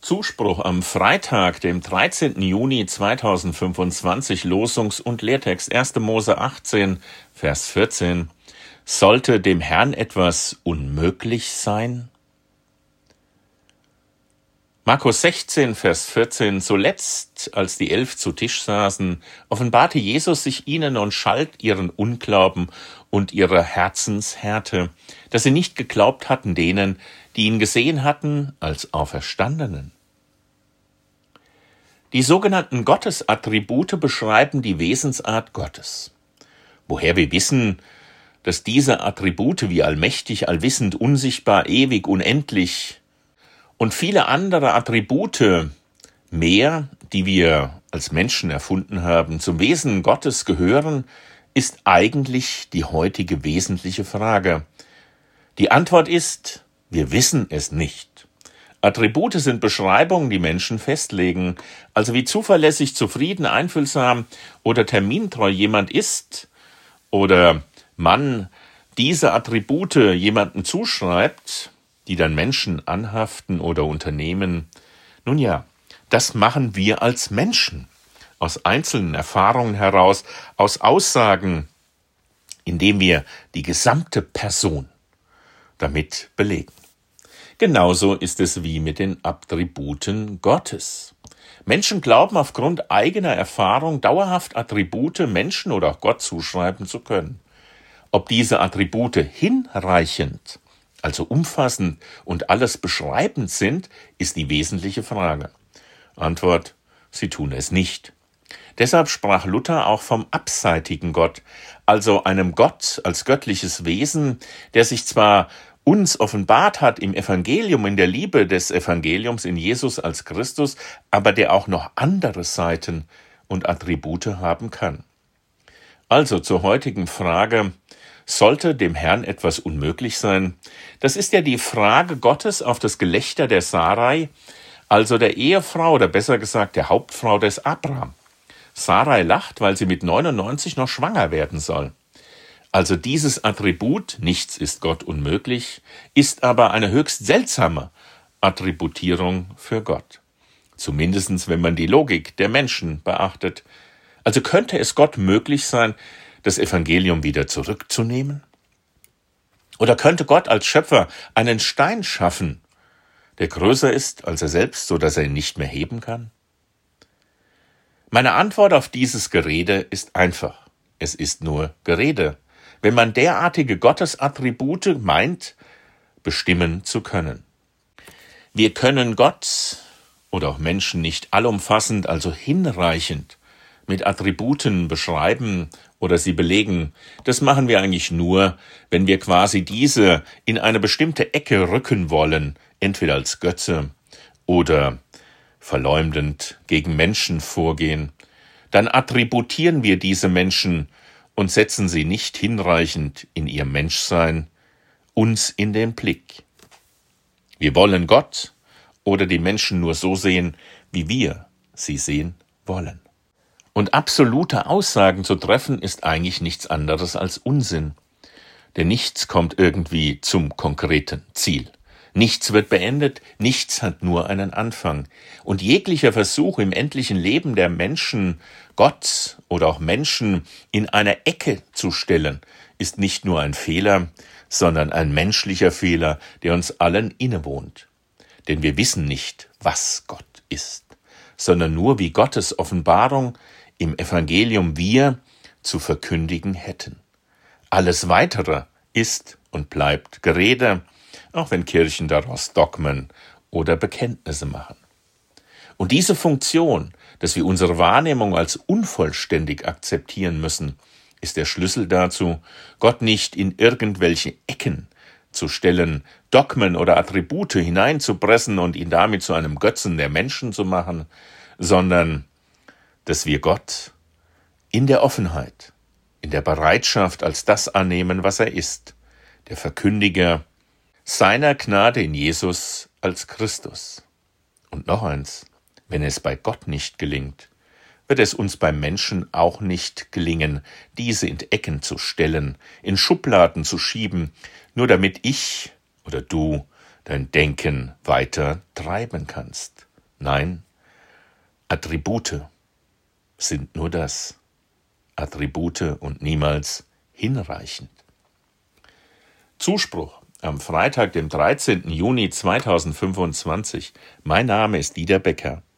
Zuspruch am Freitag, dem 13. Juni 2025, Losungs- und Lehrtext 1. Mose 18, Vers 14. Sollte dem Herrn etwas unmöglich sein? Markus 16, Vers 14. Zuletzt, als die 11 zu Tisch saßen, offenbarte Jesus sich ihnen und schalt ihren Unglauben und ihre Herzenshärte, dass sie nicht geglaubt hatten denen, die ihn gesehen hatten, als Auferstandenen. Die sogenannten Gottesattribute beschreiben die Wesensart Gottes. Woher wir wissen, dass diese Attribute wie allmächtig, allwissend, unsichtbar, ewig, unendlich und viele andere Attribute mehr, die wir als Menschen erfunden haben, zum Wesen Gottes gehören, ist eigentlich die heutige wesentliche Frage. Die Antwort ist: Wir wissen es nicht. Attribute sind Beschreibungen, die Menschen festlegen. Also wie zuverlässig, zufrieden, einfühlsam oder termintreu jemand ist oder man diese Attribute jemandem zuschreibt, die dann Menschen anhaften oder Unternehmen. Nun ja, das machen wir als Menschen aus einzelnen Erfahrungen heraus, aus Aussagen, indem wir die gesamte Person damit belegen. Genauso ist es wie mit den Attributen Gottes. Menschen glauben aufgrund eigener Erfahrung dauerhaft Attribute Menschen oder auch Gott zuschreiben zu können. Ob diese Attribute hinreichend, also umfassend und alles beschreibend sind, ist die wesentliche Frage. Antwort: Sie tun es nicht. Deshalb sprach Luther auch vom abseitigen Gott, also einem Gott als göttliches Wesen, der sich zwar uns offenbart hat im Evangelium, in der Liebe des Evangeliums in Jesus als Christus, aber der auch noch andere Seiten und Attribute haben kann. Also zur heutigen Frage: Sollte dem Herrn etwas unmöglich sein? Das ist ja die Frage Gottes auf das Gelächter der Sarai, also der Ehefrau oder besser gesagt der Hauptfrau des Abraham. Sarai lacht, weil sie mit 99 noch schwanger werden soll. Also dieses Attribut, nichts ist Gott unmöglich, ist aber eine höchst seltsame Attributierung für Gott. Zumindest wenn man die Logik der Menschen beachtet. Also könnte es Gott möglich sein, das Evangelium wieder zurückzunehmen? Oder könnte Gott als Schöpfer einen Stein schaffen, der größer ist als er selbst, so dass er ihn nicht mehr heben kann? Meine Antwort auf dieses Gerede ist einfach. Es ist nur Gerede, wenn man derartige Gottesattribute meint, bestimmen zu können. Wir können Gott oder auch Menschen nicht allumfassend, also hinreichend, mit Attributen beschreiben oder sie belegen. Das machen wir eigentlich nur, wenn wir quasi diese in eine bestimmte Ecke rücken wollen, entweder als Götze oder verleumdend gegen Menschen vorgehen. Dann attributieren wir diese Menschen und setzen sie nicht hinreichend in ihr Menschsein uns in den Blick. Wir wollen Gott oder die Menschen nur so sehen, wie wir sie sehen wollen. Und absolute Aussagen zu treffen, ist eigentlich nichts anderes als Unsinn. Denn nichts kommt irgendwie zum konkreten Ziel. Nichts wird beendet, nichts hat nur einen Anfang. Und jeglicher Versuch im endlichen Leben der Menschen, Gott oder auch Menschen in eine Ecke zu stellen, ist nicht nur ein Fehler, sondern ein menschlicher Fehler, der uns allen innewohnt. Denn wir wissen nicht, was Gott ist, sondern nur, wie Gottes Offenbarung im Evangelium wir zu verkündigen hätten. Alles Weitere ist und bleibt Gerede, auch wenn Kirchen daraus Dogmen oder Bekenntnisse machen. Und diese Funktion, dass wir unsere Wahrnehmung als unvollständig akzeptieren müssen, ist der Schlüssel dazu, Gott nicht in irgendwelche Ecken zu stellen, Dogmen oder Attribute hineinzupressen und ihn damit zu einem Götzen der Menschen zu machen, sondern dass wir Gott in der Offenheit, in der Bereitschaft als das annehmen, was er ist, der Verkündiger seiner Gnade in Jesus als Christus. Und noch eins: Wenn es bei Gott nicht gelingt, wird es uns beim Menschen auch nicht gelingen, diese in Ecken zu stellen, in Schubladen zu schieben, nur damit ich oder du dein Denken weiter treiben kannst. Nein, Attribute sind nur das. Attribute und niemals hinreichend. Zuspruch am Freitag, dem 13. Juni 2025. Mein Name ist Dieter Becker.